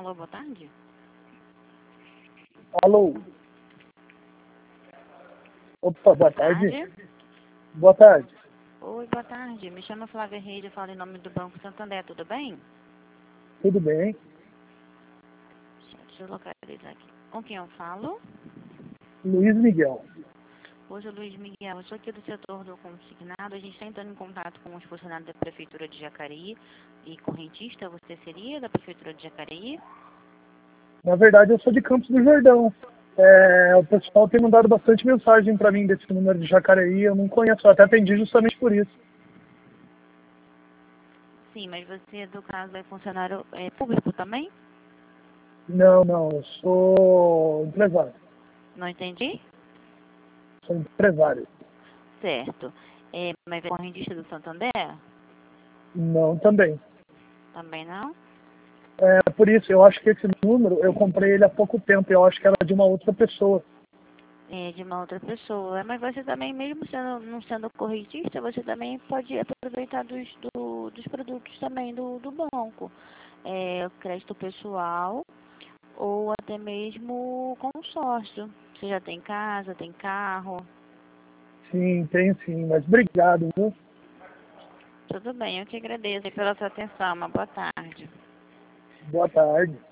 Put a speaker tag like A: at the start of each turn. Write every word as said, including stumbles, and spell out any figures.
A: Alô, boa tarde.
B: Alô? Opa, boa
A: Boa
B: tarde.
A: tarde.
B: Boa tarde.
A: Oi, boa tarde. Me chamo Flávia Reis, eu falo em nome do Banco Santander, tudo bem?
B: Tudo bem?
A: Deixa eu localizar aqui. Com quem eu falo?
B: Luiz Miguel.
A: Hoje, Luiz Miguel, eu sou aqui do setor do consignado. A gente está entrando em contato com os funcionários da Prefeitura de Jacareí e correntista. Você seria da Prefeitura de Jacareí?
B: Na verdade, eu sou de Campos do Jordão. É, o pessoal tem mandado bastante mensagem para mim desse número de Jacareí. Eu não conheço, eu até atendi justamente por isso.
A: Sim, mas você, do caso, é funcionário é, público também?
B: Não, não, eu sou empresário.
A: Não entendi?
B: Sou empresário.
A: Certo. É, mas é correntista do Santander?
B: Não, também.
A: Também não?
B: É, por isso, eu acho que esse número, eu comprei ele há pouco tempo. Eu acho que era de uma outra pessoa.
A: É, de uma outra pessoa. Mas você também, mesmo sendo, não sendo correntista, você também pode aproveitar dos, do, dos produtos também do, do banco. É, crédito pessoal ou até mesmo consórcio. Você já tem casa, tem carro.
B: Sim, tem sim, mas obrigado, viu?
A: Tudo bem, eu que agradeço aí pela sua atenção. Uma boa tarde.
B: Boa tarde.